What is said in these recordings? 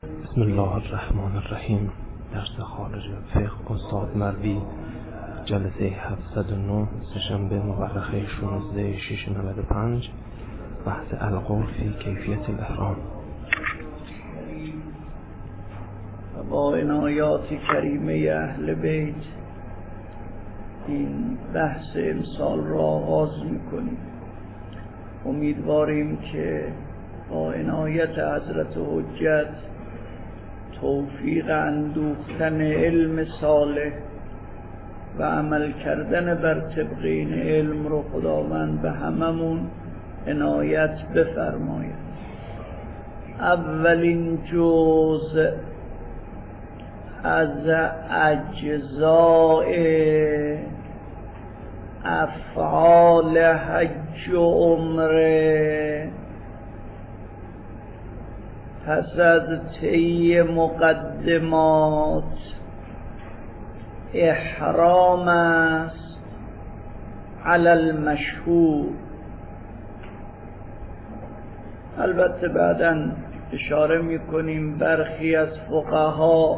بسم الله الرحمن الرحیم. درس خارج فقه استاد مروی، جلسه 709، سه‌شنبه مورخه 16/6/95. بحث القول فی کیفیت الاحرام. با عنایات کریمه اهل بیت این بحث امسال را آغاز میکنیم. امیدواریم که با عنایت حضرت حجت توفیق اندوختن علم صالح و عمل کردن بر طبق این علم رو خداوند به هممون عنایت بفرماید. اولین جزء از اجزاء افعال حج و عمره پس از طی مقدمات احرام است علی المشهور. البته بعداً اشاره میکنیم برخی از فقها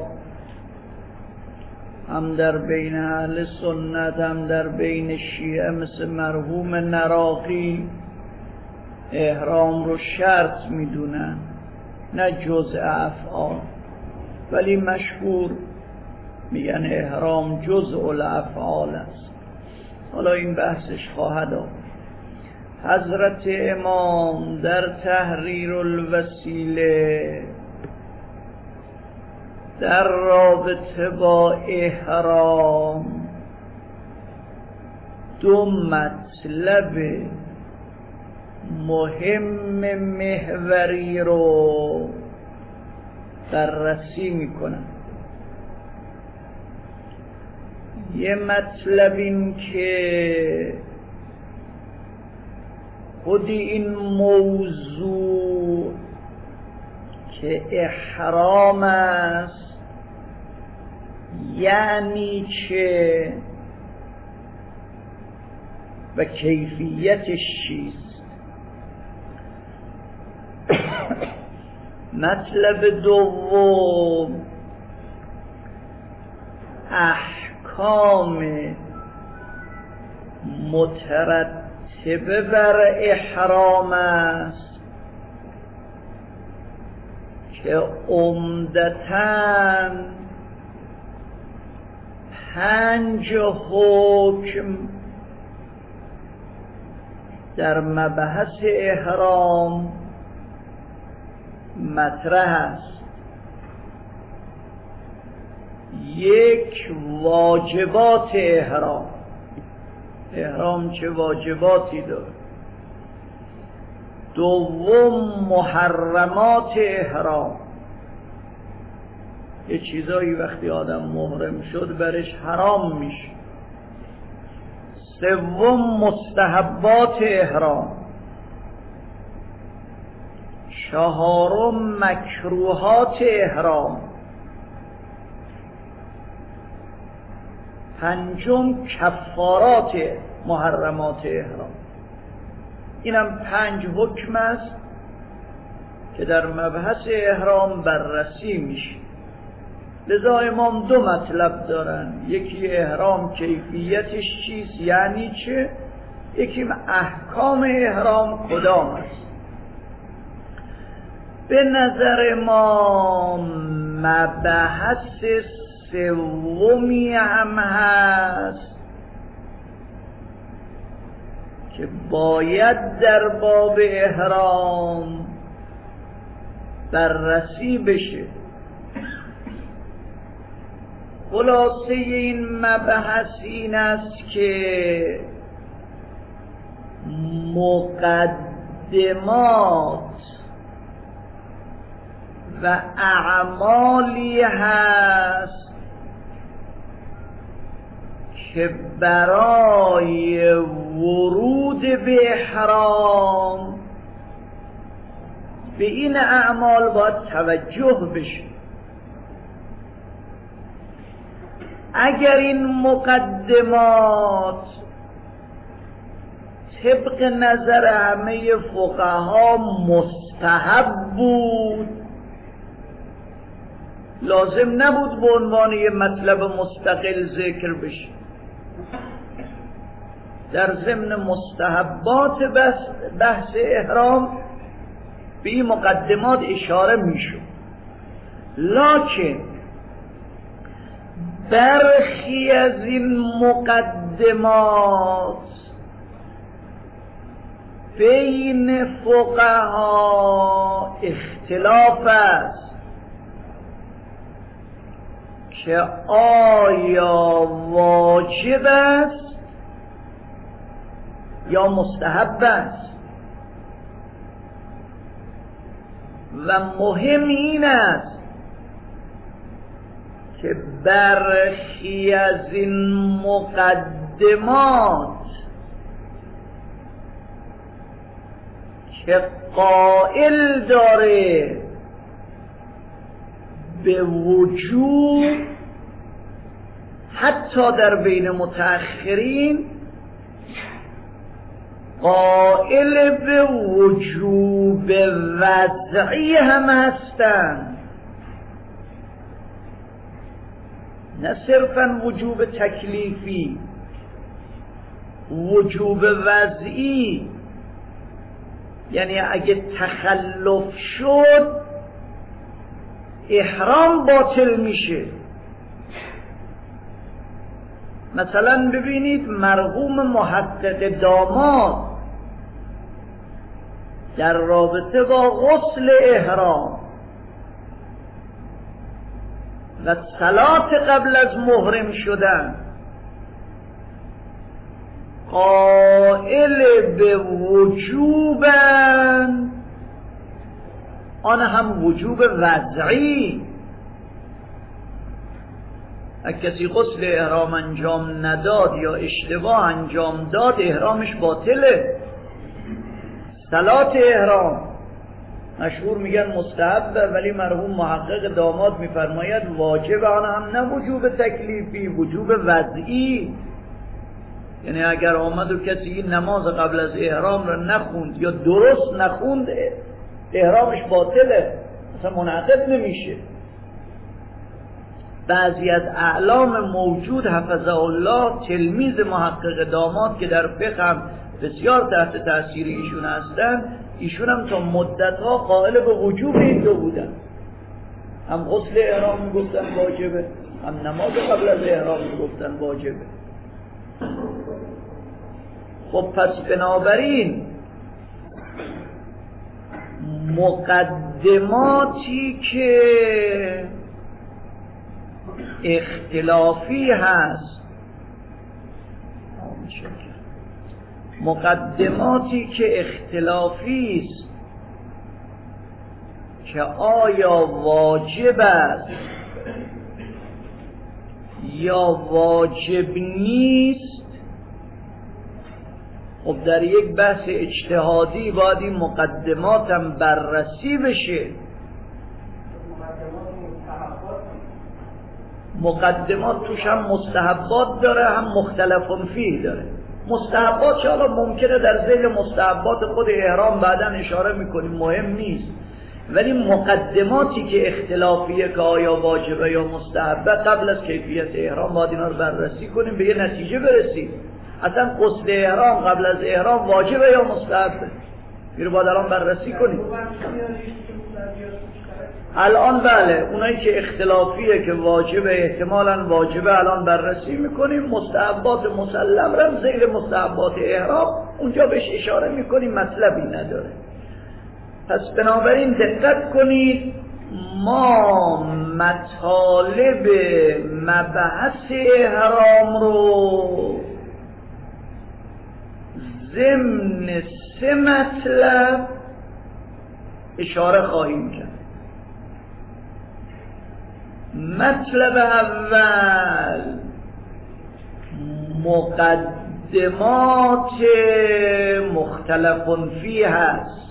هم در بین اهل سنت هم در بین شیعه مثل مرحوم نراقی احرام رو شرط میدونن، نه جزء افعال، ولی مشهور میگن احرام جزء الافعال است. حالا این بحثش خواهد آمد. حضرت امام در تحریر الوسیله در رابطه با احرام دو مطلب مهم محوری رو بررسی میکنن. یه مطلب این که خود این موضوع که احرام است یعنی چه و کیفیتش چیست. مطلب دوم احکام مترتبه بر احرام است که عمدتاً 5 حکم در مبحث احرام مطرح است. 1 واجبات احرام چه واجباتی داره. 2 محرمات احرام، یه چیزایی وقتی آدم محرم شد برش حرام میشه. 3 مستحبات احرام. 4 مکروهات احرام. 5 کفارات محرمات احرام. اینم 5 حکم است که در مبحث احرام بررسی میشه. لذا امام 2 مطلب دارن، یکی احرام کیفیتش چیست یعنی چه، یکی احکام احرام کدام است. به نظر ما مبحث سومی هم هست که باید در باب احرام بررسی بشه. خلاصه این مبحث این است که مقدمات و اعمالی هست که برای ورود به احرام به این اعمال باید توجه بشه. اگر این مقدمات طبق نظر همه فقها مستحب بود لازم نبود به عنوان یه مطلب مستقل ذکر بشه. در ضمن مستحبات بحث احرام به این مقدمات اشاره میشد، لکن برخی از این مقدمات بین فقها اختلاف است که آیا واجب است یا مستحب است، و مهم این است که برخی از این مقدمات که قائل داره به وجوب حتی در بین متأخرین قائل به وجوب وضعی هم هستند، نه صرفا وجوب تکلیفی، وجوب وضعی. یعنی اگه تخلف شد احرام باطل میشه. مثلا ببینید مرحوم محقق داماد در رابطه با غسل احرام و صلات قبل از محرم شدن قائل به وجوبن، آن هم وجوب وضعی. اگه کسی غسل احرام انجام نداد یا اشتباه انجام داد احرامش باطله. صلات احرام مشهور میگن مستحب، ولی مرحوم محقق داماد میفرماید واجب، آن هم نه وجوب تکلیفی، وجوب وضعی. یعنی اگر آمد و کسی نماز قبل از احرام را نخوند یا درست نخوند احرامش باطله، مثلا منعقد نمیشه. بعضی از اعلام موجود حفظه الله تلمیذ محقق داماد که در فقه هم بسیار تحت تاثیر ایشون هستن، ایشون هم تا مدتها قائل به وجوب این دو بودن، هم غسل احرام میگفتن واجبه، هم نماز قبل از احرام میگفتن واجبه. خب پس بنابراین مقدماتی که اختلافی هست، مقدماتی که اختلافی است که آیا واجب است یا واجب نیست، خب در یک بحث اجتهادی باید این مقدمات هم بررسی بشه. مقدمات توش هم مستحبات داره هم مختلف فیه داره. مستحبات که حالا ممکنه در ذیل مستحبات خود احرام بعداً اشاره میکنیم، مهم نیست، ولی مقدماتی که اختلافیه که آیا واجبه یا مستحبه، قبل از کیفیت احرام باید اینا رو بررسی کنیم، به یه نتیجه برسیم. اصلا غسل احرام قبل از احرام واجبه یا مستحبه، میرو باید الان بررسی کنیم. الان بله، اونایی که اختلافیه که واجبه، احتمالاً واجبه، الان بررسی میکنیم. مستحبات مسلم رو ذیل مستحبات احرام اونجا بهش اشاره میکنیم، مطلبی نداره. پس بنابراین دقت کنید، ما مطالب مبحث احرام رو ضمن 3 مطلب اشاره خواهیم کرد. مطلب اول مقدمات مختلف فیه هست،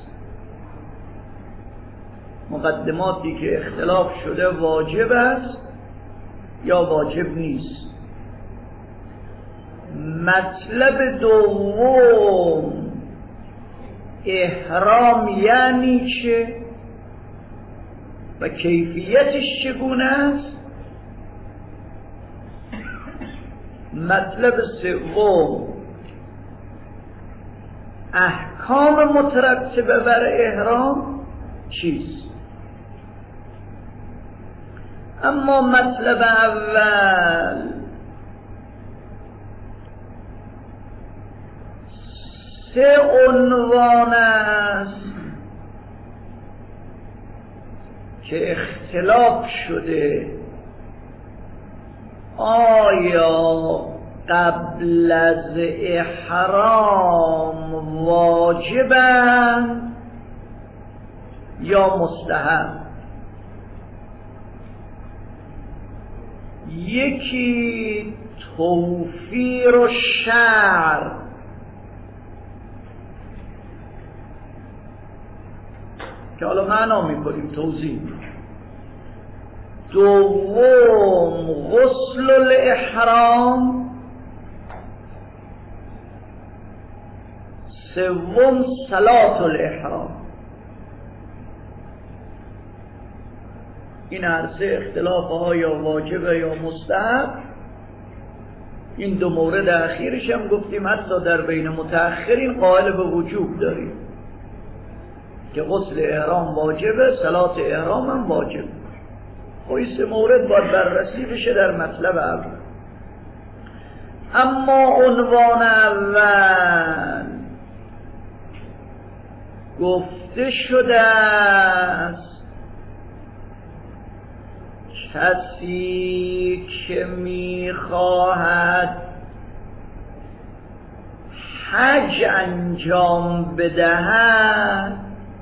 مقدماتی که اختلاف شده واجب است یا واجب نیست. مطلب دوم احرام یعنی چه؟ و کیفیتش چگونه است. مطلب سوم احکام مترتبه بر احرام چیست؟ اما مطلب اول سه عنوان است که اختلاف شده آیا قبل از احرام واجبند یا مستحب. یکی توفیر و شعر که حالا معنا میکنیم توضیح. دوم غسل الاحرام. سوم صلاة الاحرام. این هر سه اختلاف ها یا واجبه یا مستحب. این دو مورد اخیرش هم گفتیم حتی در بین متأخرین قائل به وجوب داریم که غسل احرام واجبه، صلاة احرام هم واجبه. خب این سه مورد باید بررسی بشه در مطلب اول. اما عنوان اول گفته شده است کسی که میخواهد حج انجام بدهد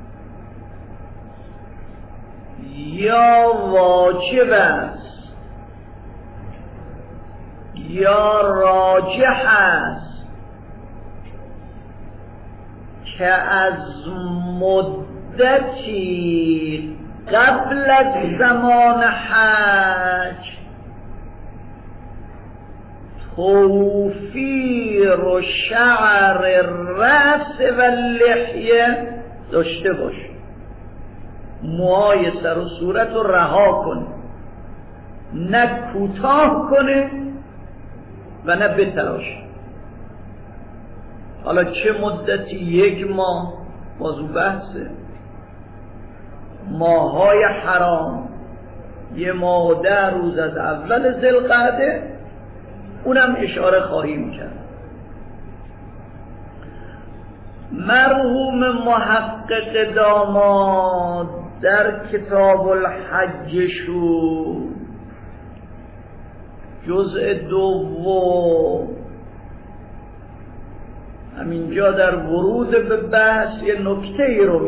یا واجب است یا راجح است که از مدتی قبل از زمان حج توفیر و شعر الرأس و لحیه داشته باشه، موهای سر و صورت رو رها کنه، نه کوتاه کنه و نه بتراشه. حالا چه مدتی؟ 1 ماه، موضوع بحثه. ماهای حرام 1 ماه و 10 روز از اول ذوالقعده، اونم اشاره خواهیم کرد. مرحوم محقق داماد در کتاب الحج شو جزء 2 همینجا در ورود به بحث یه نکته ای رو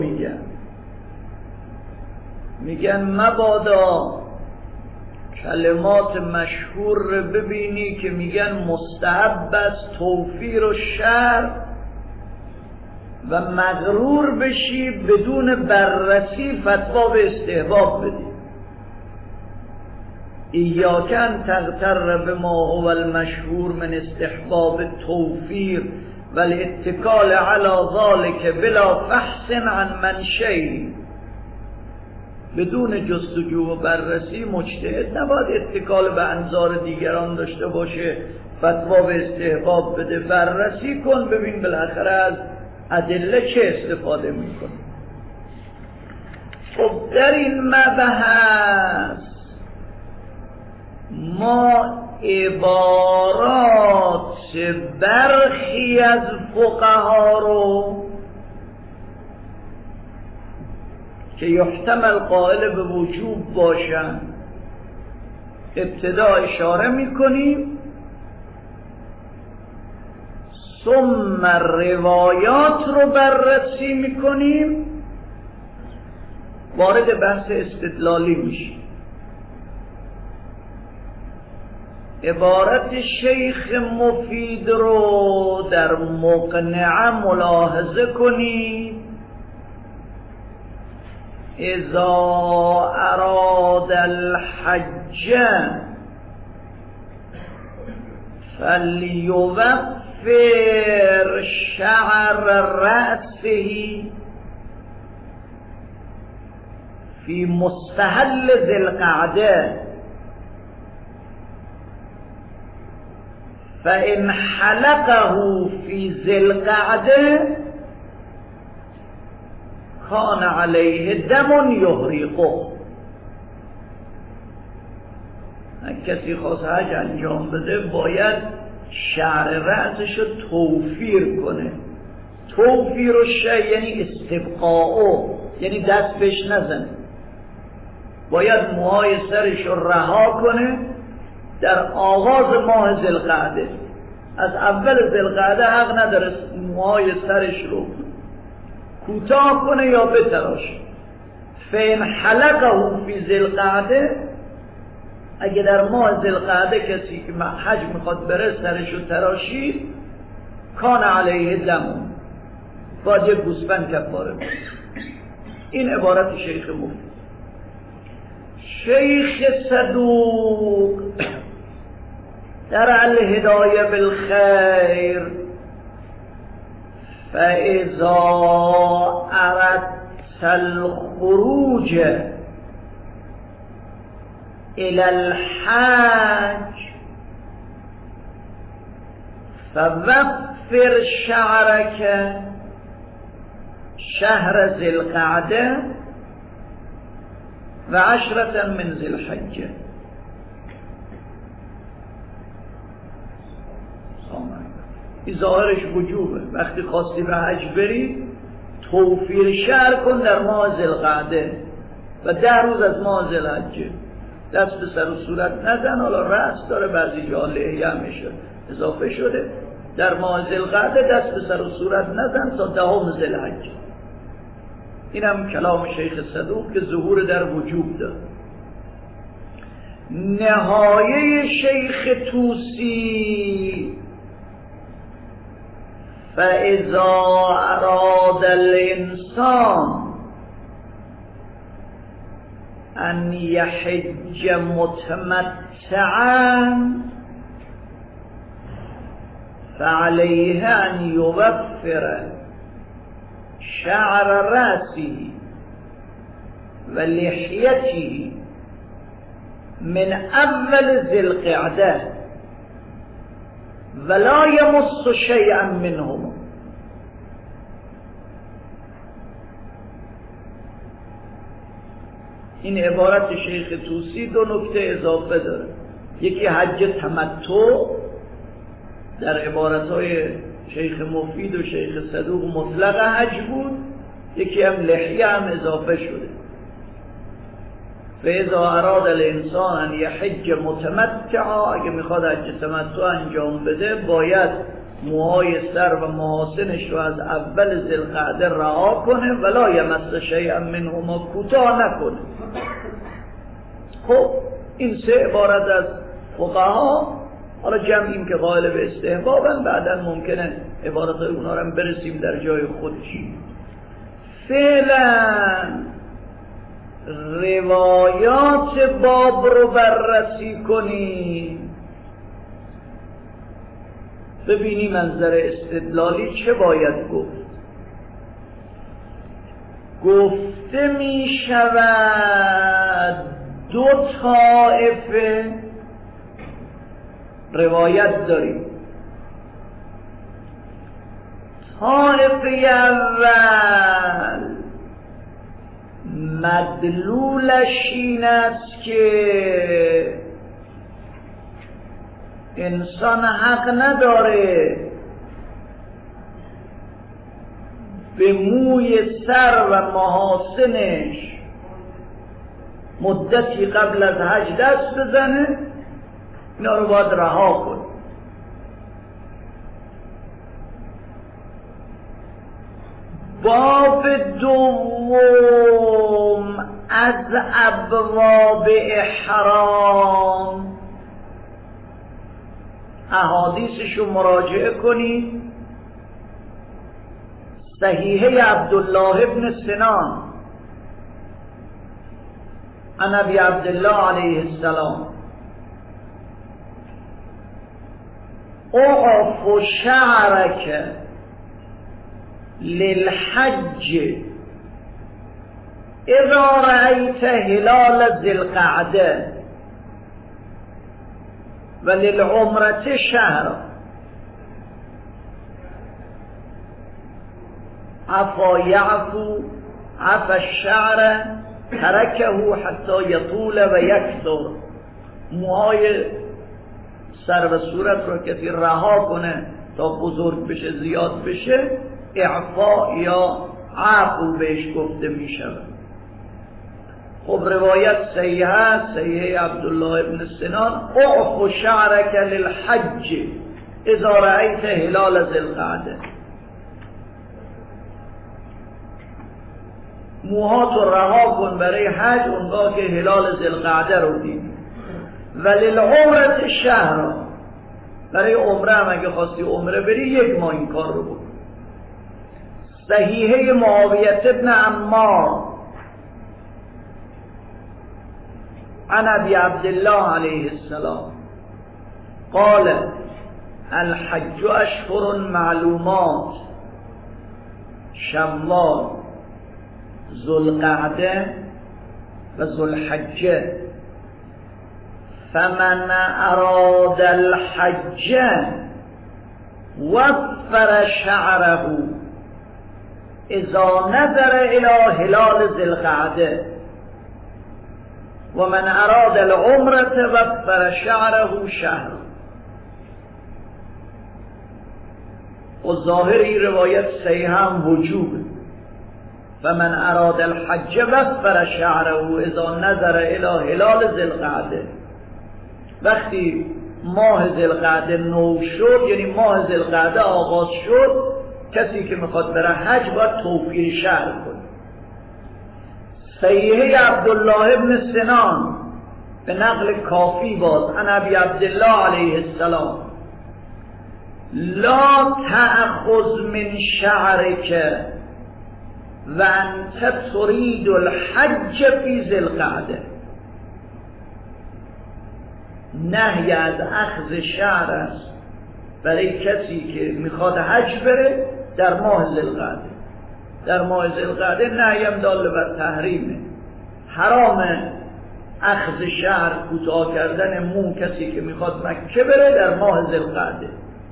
میگن مبادا کلمات مشهور رو ببینی که میگن مستحب است توفیر و شعر و مغرور بشی بدون بررسی فتوا به استحباب بدی. ایاک ان تغتر بما هو المشهور من استحباب توفیر والاتکال علی ذلك بلا فحص عن منشئی. بدون جستجو و بررسی مجتهد نباید اتکال به انظار دیگران داشته باشه، فتوا به استحباب بده. بررسی کن ببین بالاخره از ادله چه استفاده میکنه. خب در این مبحث ما عبارات برخی از فقها رو که یحتمل قائل به وجوب باشن ابتدا اشاره میکنیم، ثم روایات رو بررسی میکنیم، وارد بحث استدلالی میشیم. عبارت شیخ مفید رو در مقنعه ملاحظه کنید. اذا اراد الحج فلیوفر شعر رأسه فی مستحل ذی القعده فإن حلقه فی ذی القعده کان علیه دم یحرقه. کسی خواست حج انجام بده باید شعر رأسش رو توفیر کنه. توفیر و شی یعنی استبقاء، یعنی دست بهش نزنه. باید موهای سرش رو رها کنه در آغاز ماه ذوالقعده. از اول ذوالقعده حق نداره موهای سرش رو کوتاه کنه یا بتراشه. فإن حلقه فی ذوالقعده، اگه در ماه ذوالقعده کسی که حج میخواد بره سرشو تراشید، کان علیه دم، باید یک گوسفند کفاره بده. این عبارت شیخ مفید. شیخ صدوق در الهدایه بالخیر فاذا اردت الخروج الى الحج فوفر شعرك شهر ذی القعده و 10 من ذی الحجه. این ظاهرش وجوبه. وقتی خواستی به حج بری توفیر شعر کن در ماه ذی القعده و 10 روز از ماه ذی الحجه. دست به سر و صورت نزن. حالا رأس داره، بعضی جا لحیه میشه اضافه شده. در ماه ذی القعده دست به سر و صورت نزن تا 10 ذی الحجه. این هم کلام شیخ صدوق که ظهور در وجوب داره. نهایه شیخ طوسی فاذا اراد الانسان ان یحج متمتعا فعليه ان یوفر شعر رأسه و لحیته من اول ذی القعده ولا یمس شیئا منهما. این عبارت شیخ طوسی 2 نکته اضافه داره. یکی حج تمتع در عبارتهای شیخ مفید و شیخ صدوق مطلق حج بود، یکی هم لحیه هم اضافه شده. فاذا اراد الانسان ان یحج متمتعا، اگه میخواد حج تمتع انجام بده باید موهای سر و محاسنش رو از اول ذی القعده رها کنه ولا یمس شیئا منهما، کوتاه نکنه. خب این 3 عبارت از فقها، حالا جمعیم که قائل به استحبابن، بعدا ممکنه عبارت اونا رو هم برسیم در جای خودش. فعلا روایات باب رو بررسی کنیم ببینیم منظر استدلالی چه باید گفت. گفته می شود 2 طایفه روایت داریم. طایفه اول مدلولش این است که انسان حق نداره به موی سر و محاسنش مدتی قبل از حج دست بزنه، اینا رو باید رها کن. باب دوم از ابواب احرام، احادیثشو مراجعه کنید. صحیحه عبدالله ابن سنان عن ابی عبدالله علیه السلام اعف شعرک للحج اذا رأیت هلال ذی القعده وللعمرة شهر عفا یعفو عفا الشعر ترکه حتی یطول و یکثر. موهای سر و صورت رو کسی رها کنه تا بزرگ بشه، زیاد بشه، اعفا یا عفو بهش گفته می شود. خب روایت صحیح است، صحیح عبدالله ابن سنان، اعف شعرک للحج اذا رأیت هلال ذی القعده. موهاتو رها کن برای حج اونگاه که هلال ذی القعده رو دیدی. وللعمرة شهر، برای عمره هم اگه خواستی عمره بری 1 ماه این کار رو بکن. صحیحه معاویه ابن عمار عن ابی عبدالله علیه السلام قال الحج اشهر معلومات شوال ذوالقعده و ذوالحجه فمن اراد الحج وفر شعره اذا نظر الى هلال ذی القعده و من اراد العمره وفر شعره شهر. و ظاهری روایت صحیح هم وجوبه. فمن اراد الحج وفر شعره اذا نظر الى هلال ذی القعده. وقتی ماه ذی القعده نو شد، یعنی ماه ذی القعده آغاز شد، کسی که میخواد بره حج باید توفیر شعر کنه. صحیحه عبدالله ابن سنان به نقل کافی باز عن ابی عبدالله علیه السلام لا تأخذ من شعرک و انت ترید الحج فی ذی القعده. نهی از اخذ شعر است برای کسی که میخواد حج بره در ماه ذی القعده. در ماه ذی القعده نهی هم دال بر تحریمه. حرامه اخذ شعر، کوتاه کردن مو کسی که میخواد مکه بره در ماه ذی القعده.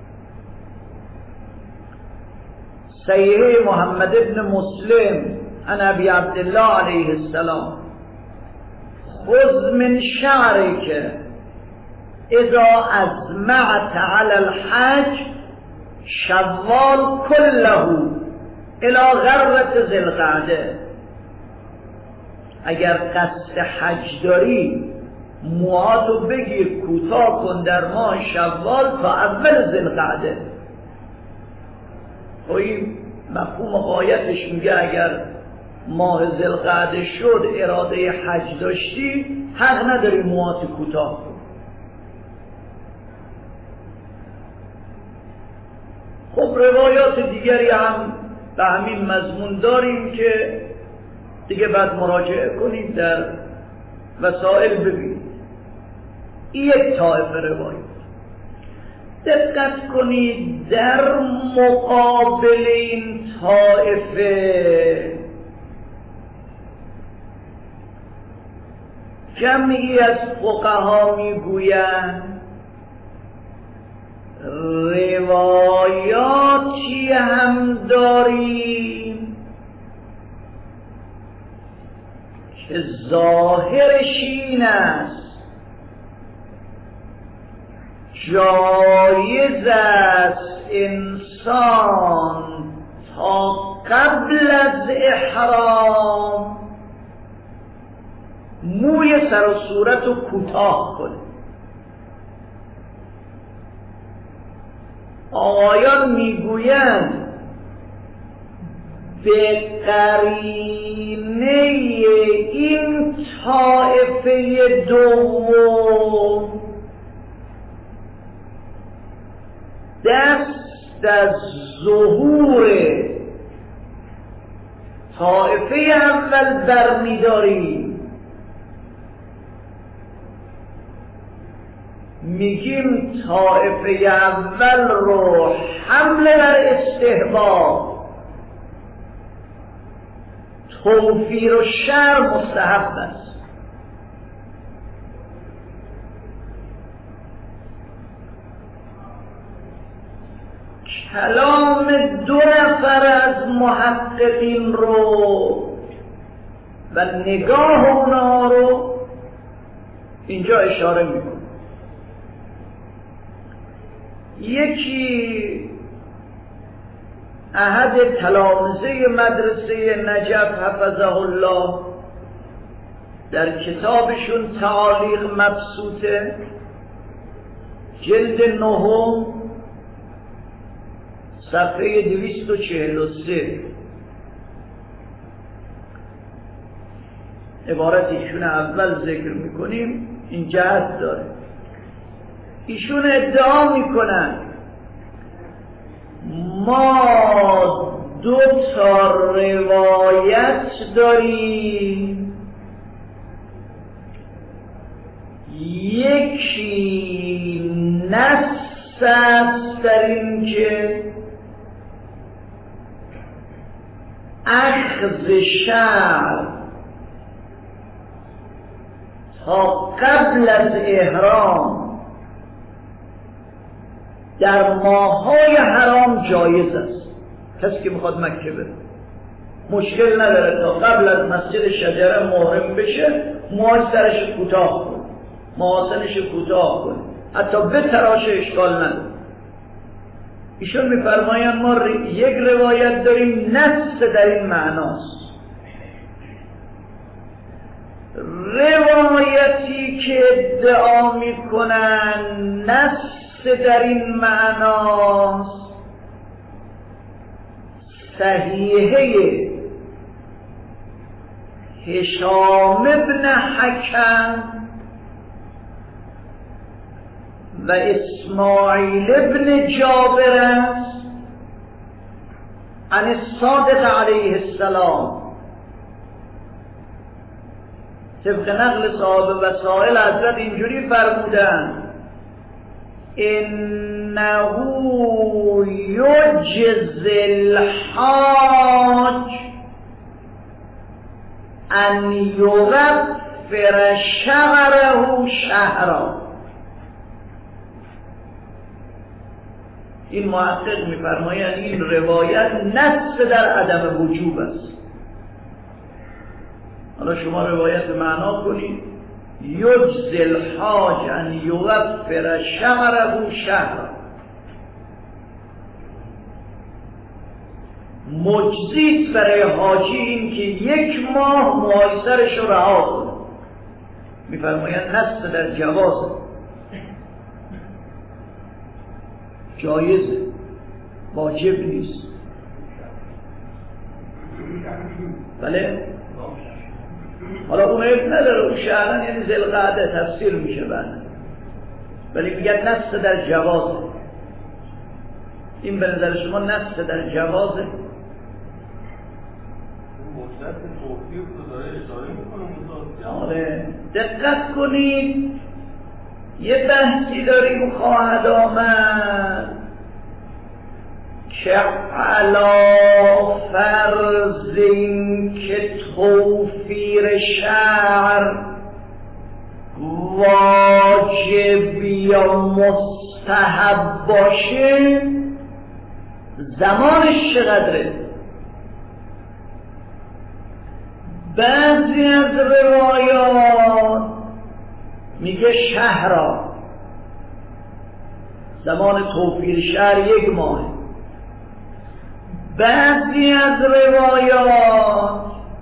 صحیح محمد ابن مسلم عن ابی عبدالله علیه السلام خذ من شعرک اذا ازمعت علی الحج شوال کله الى غرة ذی القعده. اگر قصد حج داری موهاتو بگیر کوتاه کن در ماه شوال تا اول ذی القعده. و این مفهوم غایتش میگه اگر ماه ذی القعده شد اراده حج داشتی حق نداری موهاتو کوتاه کن. خب روایات دیگری هم به همین مضمون داریم که دیگه بعد مراجعه کنید در وسائل ببینید. این یک طایفه روایت. دقت کنید در مقابل این طایفه جمعی از فقها میگویند روایاتی هم داریم که ظاهرش این است جایز است انسان تا قبل از احرام موی سر و صورت رو کوتاه کنه. آقایان میگویند به قرینه این طایفه دوم دست از ظهور طایفه اول برمی‌داریم. میگیم طایفه اول رو حمله بر استحباب توفیر و شر مستحب است. کلام 2 نفر از محققین رو و نگاه اونا رو اینجا اشاره میکنه. یکی احد تلامذه مدرسه نجف حفظه الله در کتابشون تعالیق مبسوطه جلد 9 صفحه 243 عبارت ایشون اول ذکر میکنیم. این جهت داره. ایشون ادعا میکنن ما 2 روایت داریم، یکی نص است در این که اخذ شعر تا قبل از احرام در ماه‌های حرام جایز است. کسی که میخواد مکه بره مشکل نداره تا قبل از مسجد شجره محرم بشه، موهای سرش کوتاه کنه، محاسنش کوتاه کنه، حتی بتراشه، اشکال نداره. ایشون میفرمایند ما یک روایت داریم نص در این معناست. روایتی که ادعا میکنن نص در این معناست صحیحه هشام ابن حکم و اسماعیل ابن جابر است عن الصادق علیه السلام. طبق نقل صاحب وسائل حضرت اینجوری فرمودند انه یجزی الحاج ان یغفر شعره شهرا. این محقق میفرماید این روایت نص در عدم وجوب است. حالا شما روایت معنا کنید یجزی الحاج ان یغفر شعره شهرا. مجزی برای حاجی این که 1 ماه موهای سرش رو رها کنه. میفرماید نص در جواز، جایزه، واجب نیست. بله؟ حالا اون عیب نداره، اون شهرن یعنی ذوالقعده تفسیر میشه بعد، ولی میگه نص در جوازه. این به نظر شما نص در جوازه؟ آره دقت کنید، یه بحثی داریم خواهد آمد که علا فرض این که توفیر شعر واجب یا مستحب باشه زمانش چقدره؟ بعضی از روایات میگه شهرا، زمان توفیر شهر 1 ماه. بعضی از روایات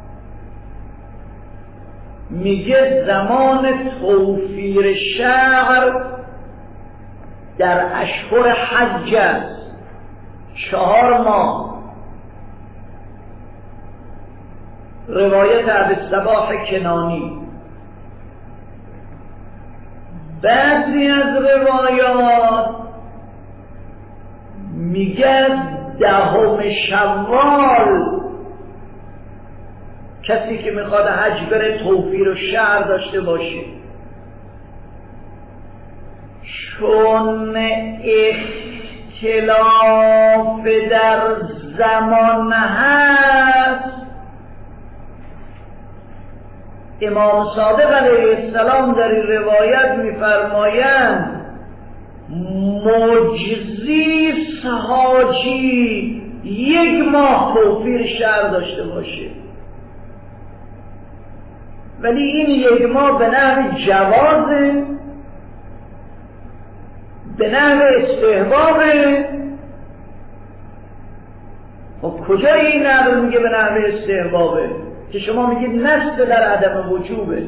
میگه زمان توفیر شهر در اشهر حج است، 4 ماه. روایت ابوالصباح کنانی. بعضی از روایات میگه 10 شوال کسی که میخواد حج بره توفیر و شعر داشته باشه. چون اختلاف در زمان هست امام صادق علیه السلام در این روایت می‌فرمایند مجزی حاجی 1 ماه توفیر شهر داشته باشه، ولی این 1 ماه به نحو جوازه، به نحو استحبابه. و کجا این نقل میگه به نحو استحبابه که شما میگید نص در عدم وجوبه؟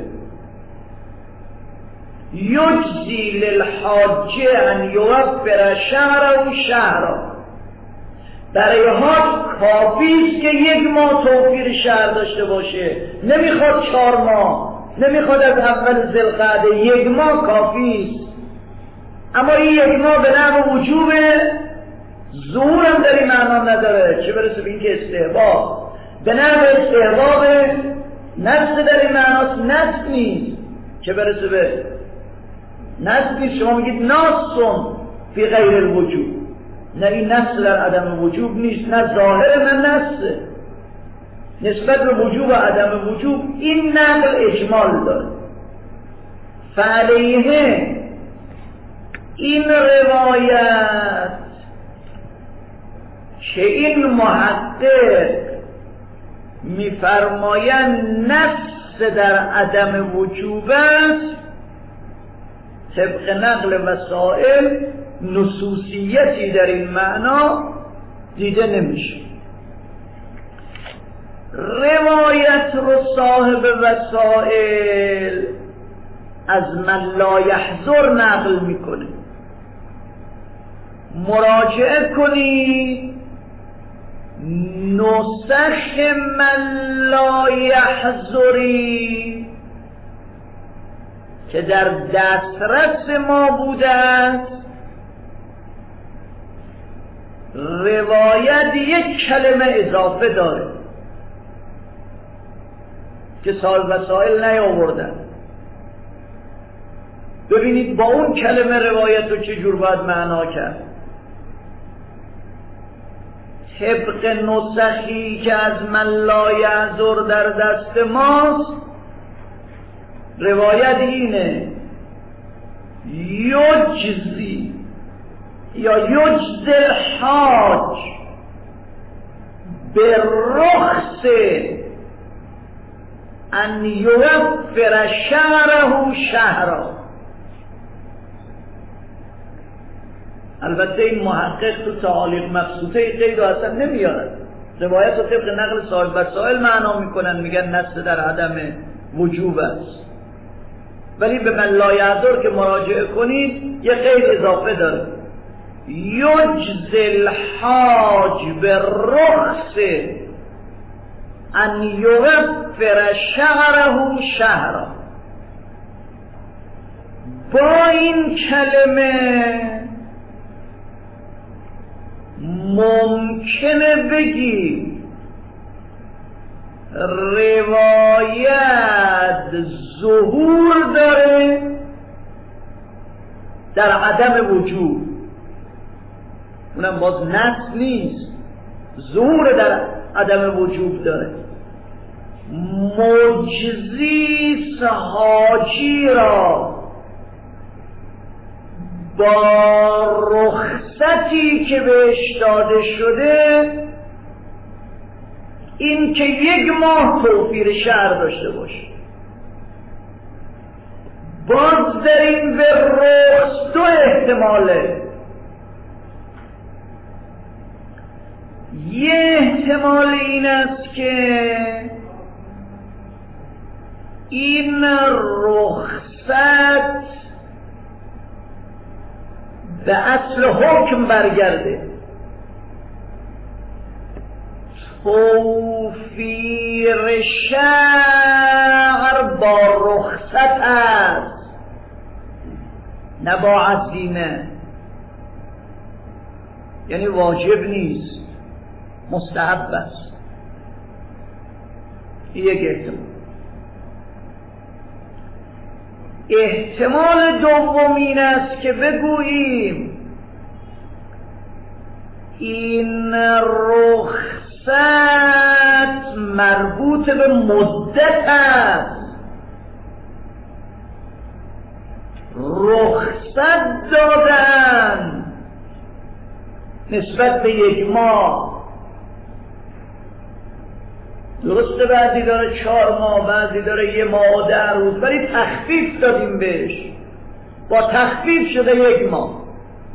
یجزی للحاج ان یوفر شهره و شهرا، برای حاج کافیست که 1 ماه توفیر شهر داشته باشه، نمیخواد 4 ماه، نمیخواد از اول ذوالقعده، 1 ماه کافیست. اما این 1 ماه به نحو وجوبه، ظهور هم در این معنا نداره، چه برسه به این که استحباب. به نحو استحبابه، نص در این معناست، نص نیست، چه برسه به نص نیست. شما میگید ناصم فی غیر الوجوب، نه این نص در عدم وجوب نیست، نه ظاهر نه نص. نسبت به وجوب و عدم وجوب این نقل اجمال داره. فعلیه این روایت که این محقق میفرمایند نص در عدم وجوب است، طبق نقل وسائل نصوصیتی در این معنا دیده نمیشه. روایت رو صاحب وسائل از من لا یحضر نقل میکنه. مراجعه کنید نسخ من لا یحضری که در دسترس ما بوده است، روایت 1 کلمه اضافه داره که صاحب وسائل نیاوردن. ببینید با اون کلمه روایت رو چجور باید معنا کرد. طبق نسخی که از من لا یحضر در دست ماست، روایت اینه یجزی یا یجزی الحاج به رخص ان یوفر شهره شهرا. البته این محقق تو تعالیق مبسوطه قید و اصلا نمیارد، روایت رو طبق نقل صاحب وسائل معنا میکنن، میگن نص در عدم وجوب است، ولی به من لا یحضر که مراجعه کنید یه قید اضافه داره، یجزی الحاج به رخص ان یوفر شهره شهرا. با این کلمه ممکنه بگی روایت ظهور داره در عدم وجوب، اونم باز نص نیست، ظهور در عدم وجوب داره. مجزی حاجی را با رخصتی که بهش داده شده این که 1 ماه توفیر شهر داشته باشه. باز در این به رخص 2 احتماله. یه احتمال این است که این رخصت به اصل حکم برگرده، توفیر شهر با رخصت است نه با عزیمه، یعنی واجب نیست، مستحب است. یک احتمال. احتمال دوم این است که بگوییم این رخصت مربوط به مدت است رخصت دادن نسبت به 1 ماه. درسته بعضی داره 4 ماه، بعضی داره 1 ماه و 10 روز، ولی تخفیف دادیم بهش، با تخفیف شده 1 ماه.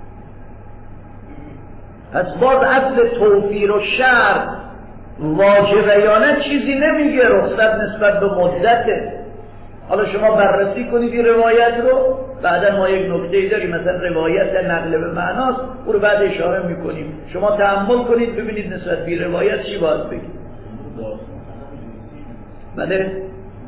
پس باز اصل توفیر و شرط واجبه یا نه چیزی نمیگه، رخصت نسبت به مدته. حالا شما بررسی کنید این روایت رو، بعدا ما یک نکته‌ای داریم مثلا روایت نقل به معناست، او رو بعد اشاره میکنیم، شما تأمل کنید ببینید نسبت به روایت چی باید بگید. بله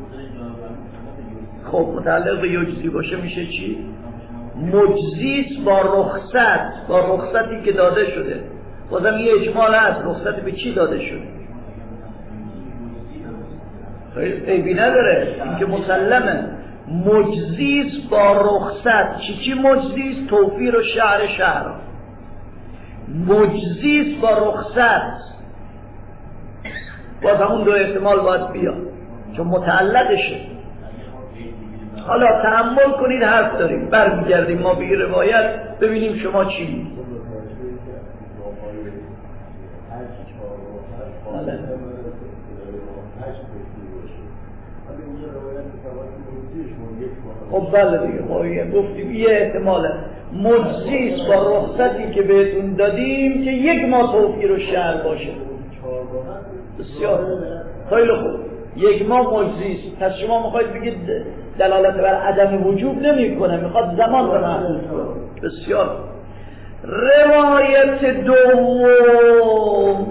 خب متعلق به یجزی باشه میشه چی؟ مجزیست با رخصت، با رخصتی که داده شده. بازم یه اجمال هست، رخصت به چی داده شده؟ عیبی نداره، این که مسلمه. مجزیست با رخصت. چی مجزیست؟ توفیر و شهر. مجزیست با رخصت. باز همون 2 احتمال باید بیاد چون متعلقشه. حالا تأمل کنید، حرف داریم، برمیگردیم ما به روایت ببینیم شما چی میگید. خب بله دیگه ما گفتیم یه احتماله مجزیست با رخصتی که بهتون دادیم که 1 ماه توفیر و شهر باشه. بسیار خیلی خوب، 1 ماه مجزیست. پس شما میخواید بگید دلالت بر عدم وجوب نمیکنه، میخواد زمان رو محدود کنه. بسیار. روایت دوم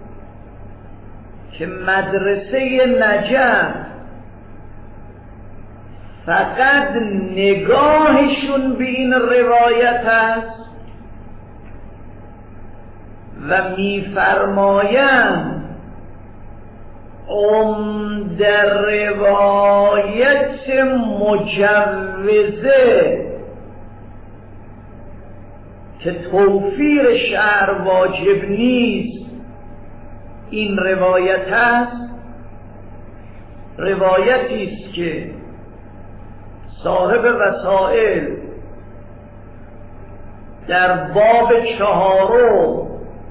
که مدرسه نجف فقط نگاهشون به این روایت است و میفرمایند در روایت مجوزه که توفیر شعر واجب نیست، این روایت است، روایتی است که صاحب وسائل در باب 4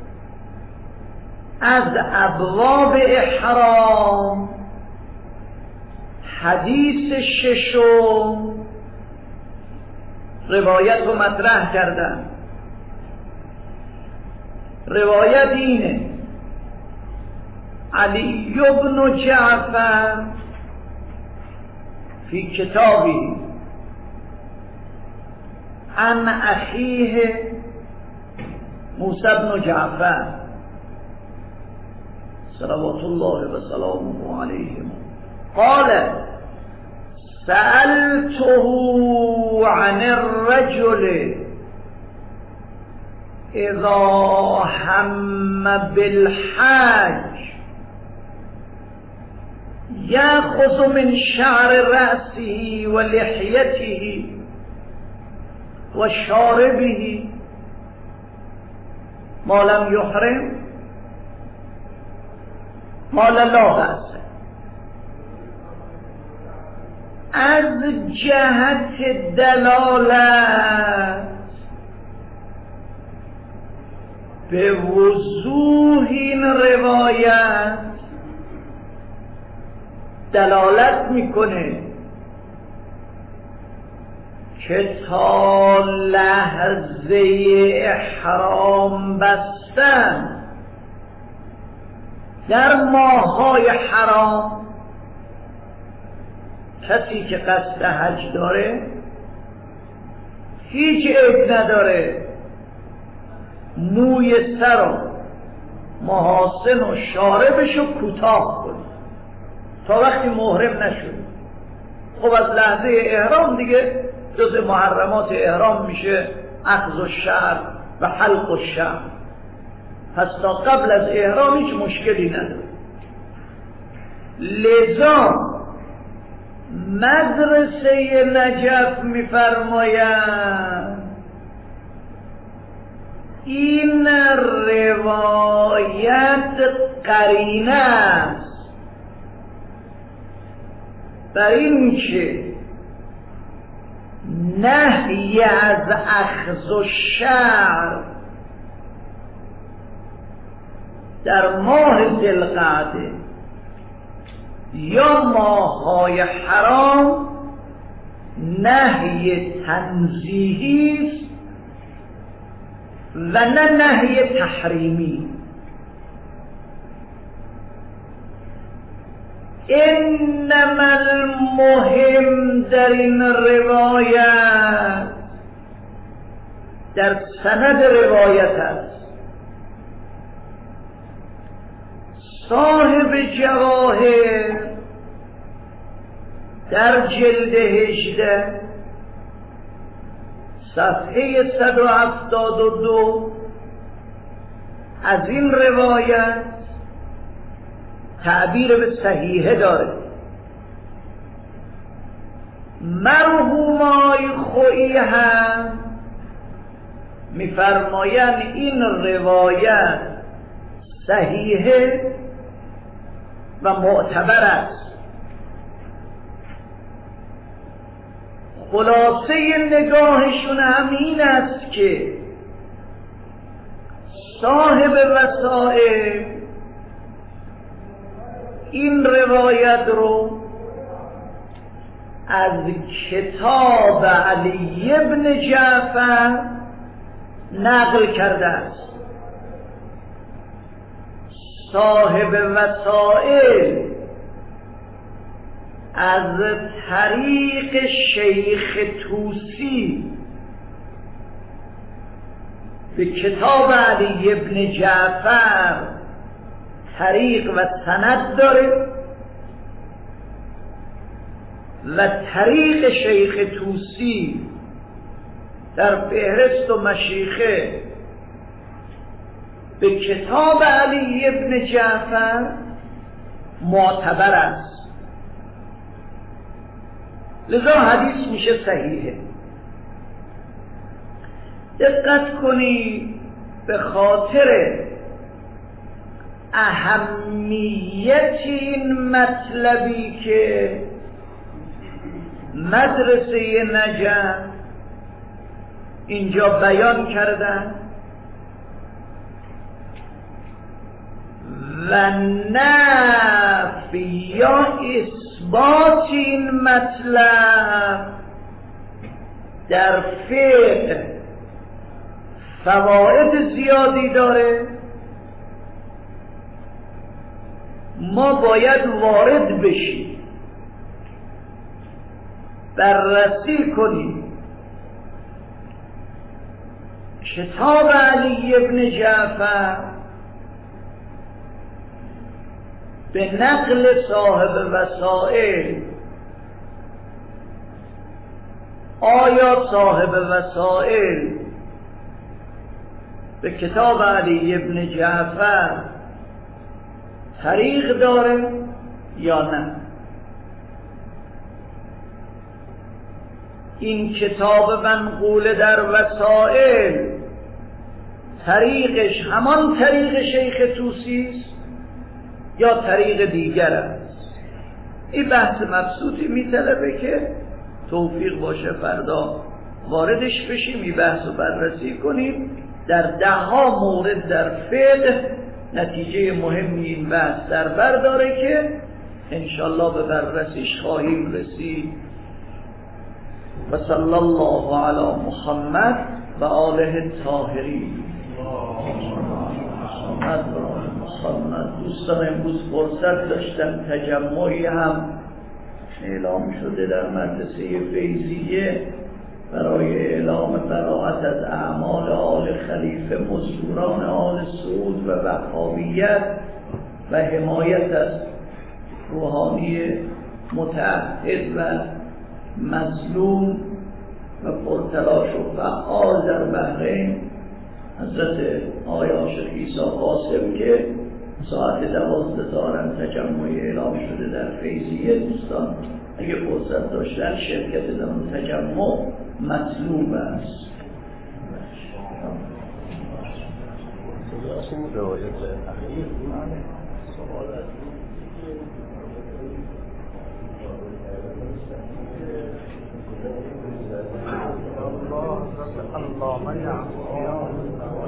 از ابواب احرام حدیث 6 روایت رو مطرح کردن. روایت اینه: علی بن جعفر فی کتابی عن اخیه موسی بن جعفر صلوات الله و سلامه علیه قال سألته عن الرجل اذا هم بالحج يأخذ من شعر رأسه ولحيته وشاربه ما لم يحرم قال لا بأس. از جهت دلالت به وضوح این روایت دلالت میکنه که تا لحظه احرام بستن در ماه‌های حرام کسی که قصد حج داره هیچ عیب نداره موی سر و محاسن و شاربش رو کوتاه کنه تا وقتی محرم نشد. خب از لحظه احرام دیگه جز محرمات احرام میشه اخذ الشعر و حلق الشعر، پس تا قبل از احرام هیچ مشکلی نداره. لذا مدرسه نجف میفرمایند این روایت قرینه است بر این که نهی از اخذ و شعر در ماه ذوالقعده یا ماه‌های حرام نهی تنزیهی است و نه نهی تحریمی. انما المهم در این روایت، در سند روایت است، صاحب جواهر در جلد 18 صفحه 172 از این روایت تعبیر به صحیحه داره. مرحومای خویی هم میفرمایند این روایت صحیحه و معتبر است. خلاصه نگاهشون همین است که صاحب وسائل این روایت رو از کتاب علی ابن جعفر نقل کرده است. صاحب وسائل از طریق شیخ طوسی به کتاب علی ابن جعفر طریق و سند داره و طریق شیخ طوسی در فهرست و مشیخه به کتاب علی ابن جعفر معتبر است. لذا حدیث میشه صحیحه. دقت کنید به خاطر اهمیت این مطلبی که مدرسه نجف اینجا بیان کردن و نفی یا اثبات این مطلب در فقه فواید زیادی داره. ما باید وارد بشیم، بررسی کنیم کتاب علی ابن جعفر به نقل صاحب وسائل. آیا صاحب وسائل به کتاب علی ابن جعفر طریق داره یا نه؟ این کتاب منقول در وسائل طریقش همان طریق شیخ طوسی است یا طریق دیگر است؟ این بحث مبسوطی میطلبه که توفیق باشه فردا واردش بشیم، این بحث رو بررسی کنیم. در 10 مورد در فقه نتیجه مهمی این بحث در بر داره که انشالله به بررسیش خواهیم رسید. و صلی الله علی محمد و آله الطاهرین. محمد دوستان امروز فرصت داشتن تجمعی هم اعلام شده در مدرسه فیضیه برای اعلام براءت از اعمال آل خلیفه مزدوران آل سعود و وهابیت و حمایت از روحانی متعهد و مظلوم و پرتلاش و فعال در بحرین حضرت آقای عاشق عیسی قاسم که ساعت 12 دارن تجمعی اعلام شده در فیضیه. دوستان اگه فرصت داشتن شرکت در اون تجمع مطلوب است. سوال اللهم